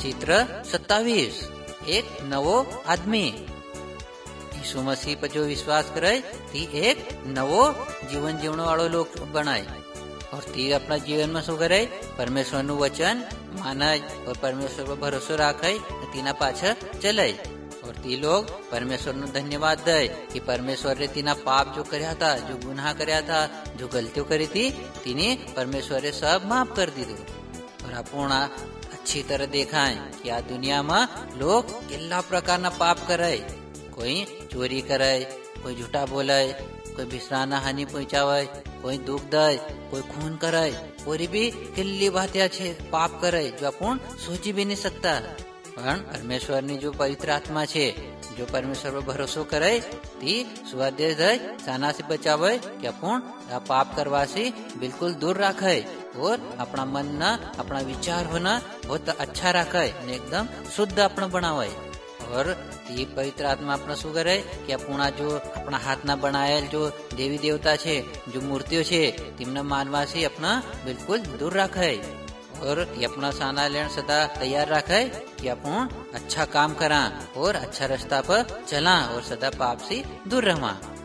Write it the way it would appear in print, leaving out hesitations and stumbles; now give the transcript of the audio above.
चित्र 27 एक नवो आदमी। यीशु मसीह पर जो विश्वास करे ती एक नवो जीवन जीवने वालों लोग बनाए और ती अपना जीवन में शू करे परमेश्वर नु वचन माने और परमेश्वर पर भरोसा राखे तीना पाछे चले और ती लोग परमेश्वर नु धन्यवाद दे कि परमेश्वर ने तीना पाप जो करया था, जो गुनाह करया था, जो गलतियों करी थी तीने परमेश्वर ने सब माफ कर दी दो। और अपन अच्छी तरह देखा है कि आ दुनिया में लोग किल्ला प्रकार ना पाप करे, कोई चोरी करे, कोई झूठा बोले, कोई विश्राना हानि पहुंचावे, कोई दुख दे, कोई खून करे, और भी किल्ली बातें अच्छे पाप करे जो अपन सोची भी नहीं सकता। पर परमेश्वर ने जो पवित्र आत्मा छे, जो परमेश्वर पर भरोसा करे ती स्वादेश दे साना से बचावे कि अपन पाप करवा से बिल्कुल दूर रखे और अपना मन ना अपना विचार होना बहुत अच्छा रखे, एकदम शुद्ध अपना बनावे। और ये पवित्र आत्मा अपना शू करे कि अपना जो अपना हाथ ना बनायल जो देवी देवता छे, जो मूर्तियों छे तिमने मानवा से अपना बिल्कुल दूर रखे और ये अपना साना लेन सदा तैयार रखे कि अपन अच्छा काम करा और अच्छा रास्ता पर चला और सदा पाप से दूर रहा।